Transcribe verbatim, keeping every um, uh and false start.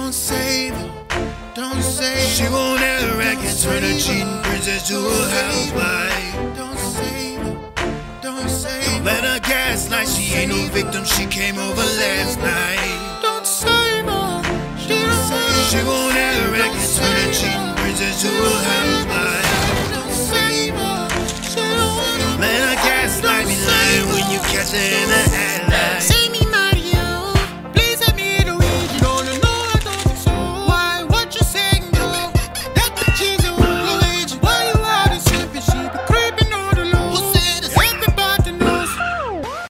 Don't save her, don't save her. She won't ever rack and turn a cheating princess to a housewife. Don't save her, don't save her. Don't let her gaslight, she ain't no victim, she came over last night. Don't save her, she don't save her. She won't ever rack and turn a cheating princess to a housewife. Don't save her, she don't Don't let her gaslight, be lying when you catch her in the ass.